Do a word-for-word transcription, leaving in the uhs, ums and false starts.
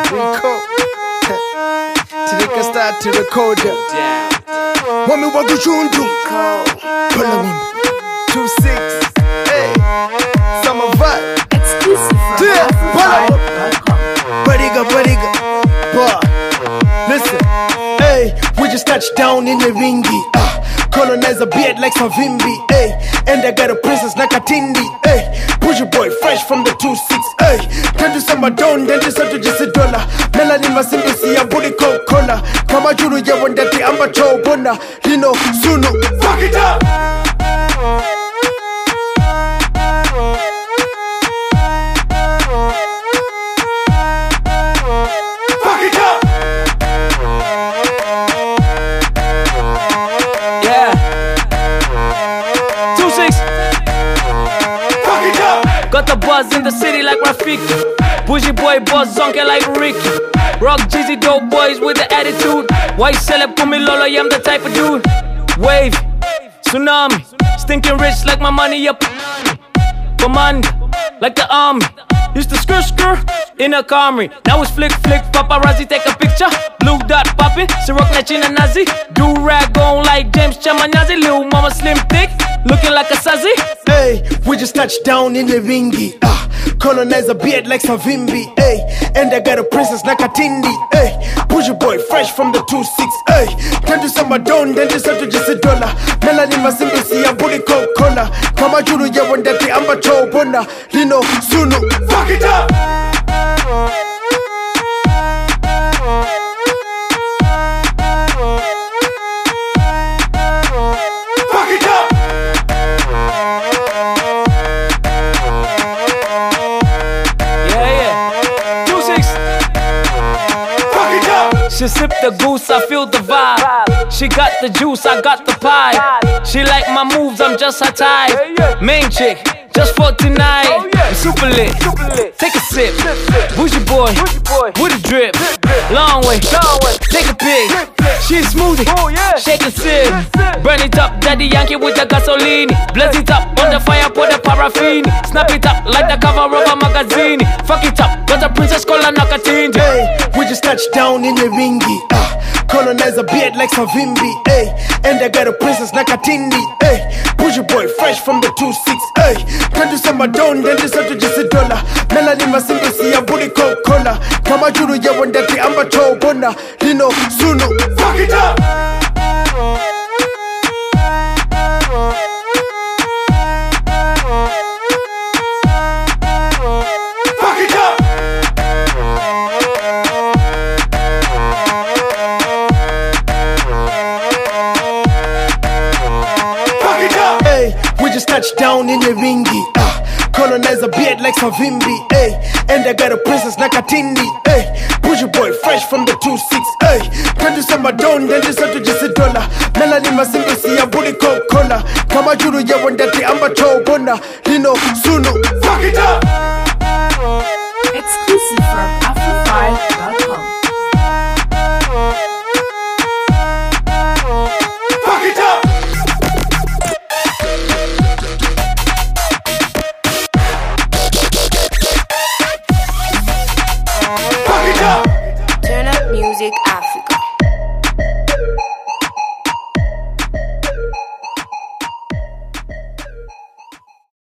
Rico. Tirika start to record ya. Wami wagushundu. Pull on two six. Hey, summer vibe. Exclusive from Yeah, pull on. Afrovibe.com. Bariga, bariga. Bah. Listen. Hey, we just touched down in the ringy. Ah, colonize a beard like Savimbi. Hey, and I got a princess like a Tindi. Hey, push your boy fresh from the two six. Hey, can do some down, then just have to just a dollar. Melanin Masimbi see a booty coke cola. Kama juru ya wandati amba chow bona. Lino, sunu. Fuck it up! Got the buzz in the city like Rafiki. Bougie boy boss zonke like Ricky. Rock Jeezy dope boys with the attitude. White celeb put me lolo, yeah, I'm the type of dude. Wave, tsunami, stinking rich like my money up. Commander, like the army. Used to skr skr in a Camry. Now it's flick flick, paparazzi take a picture. Blue dot poppin', Ciroc na China Nazi. Do rag on like James Chamanyazi. Lil mama slim thick, looking like a sazi. Hey, we just touched down in the ringy. Ah, colonize a beard like Savimbi. Hey, and I got a princess like a Tindi. Hey, push your boy fresh from the two six. Hey, can do some down, then just have to just a dollar. Melanin Masimbi see a booty coke cola. Kama juru ya wandati amba chow bona. Lino, sunu. Fuck it up! Fuck it up! Yeah, yeah. two six. Fuck it up! She sip the goose, I feel the vibe. She got the juice, I got the pie. She like my moves, I'm just her type. Main chick, just for tonight. I'm super lit, take a sip. Bougie boy, with a drip. Long way, take a pic. She's smoothie, shake and sip. Burn it up, Daddy Yankee with the gasoline. Blaze it up, on the fire, put the paraffin. Snap it up like the cover of a magazine. Fuck it up, got a princess called Nakatindi. Hey, we just touched down in the ringy. Ah, colonize a beard like Savimbi. Hey, and I got a princess like a Tindi. Hey, push your boy fresh from the two six. Hey, can do some down, then just have to just a dollar. Melanin Masimbi see a booty coke cola. Kama juru ya wandati amba chow bona. Lino, sunu. Fuck it up! Fuck it up! Fuck it up! Hey, we just touched down in the ringy. Ah, colonize a beard like Savimbi. Hey, and I got a princess like a Tindi. Hey, push your boy fresh from the two six. Hey, can do some down, then just have to just a dollar. Melanin Masimbi see a booty coke cola. Kama juru ya wandati amba chow bona. Lino, sunu. Fuck it up!